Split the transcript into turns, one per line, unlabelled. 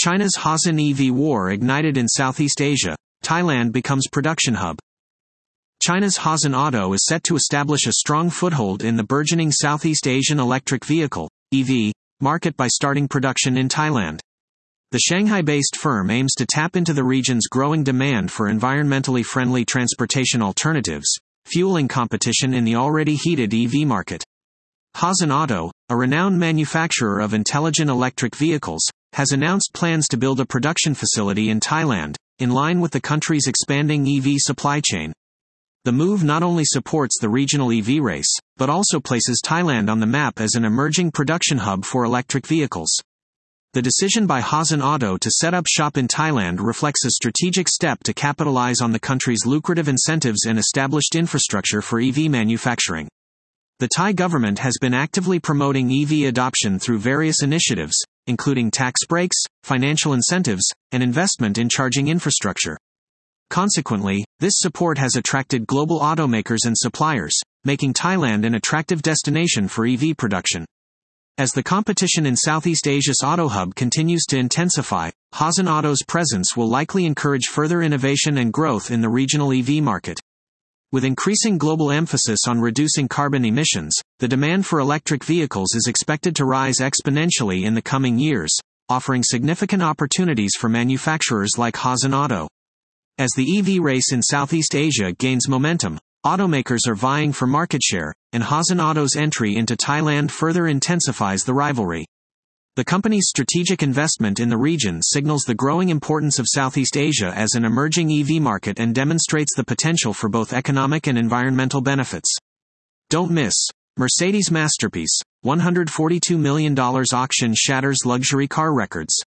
China's Hozin EV war ignited in Southeast Asia. Thailand becomes production hub. China's Hozin Auto is set to establish a strong foothold in the burgeoning Southeast Asian electric vehicle (EV) market by starting production in Thailand. The Shanghai-based firm aims to tap into the region's growing demand for environmentally friendly transportation alternatives, fueling competition in the already heated EV market. Hozin Auto, a renowned manufacturer of intelligent electric vehicles, has announced plans to build a production facility in Thailand, in line with the country's expanding EV supply chain. The move not only supports the regional EV race, but also places Thailand on the map as an emerging production hub for electric vehicles. The decision by Hozin Auto to set up shop in Thailand reflects a strategic step to capitalize on the country's lucrative incentives and established infrastructure for EV manufacturing. The Thai government has been actively promoting EV adoption through various initiatives, including tax breaks, financial incentives, and investment in charging infrastructure. Consequently, this support has attracted global automakers and suppliers, making Thailand an attractive destination for EV production. As the competition in Southeast Asia's auto hub continues to intensify, Hozin Auto's presence will likely encourage further innovation and growth in the regional EV market. With increasing global emphasis on reducing carbon emissions, the demand for electric vehicles is expected to rise exponentially in the coming years, offering significant opportunities for manufacturers like Hozin Auto. As the EV race in Southeast Asia gains momentum, automakers are vying for market share, and Hozin Auto's entry into Thailand further intensifies the rivalry. The company's strategic investment in the region signals the growing importance of Southeast Asia as an emerging EV market and demonstrates the potential for both economic and environmental benefits. Don't miss. Mercedes masterpiece, $142 million auction shatters luxury car records.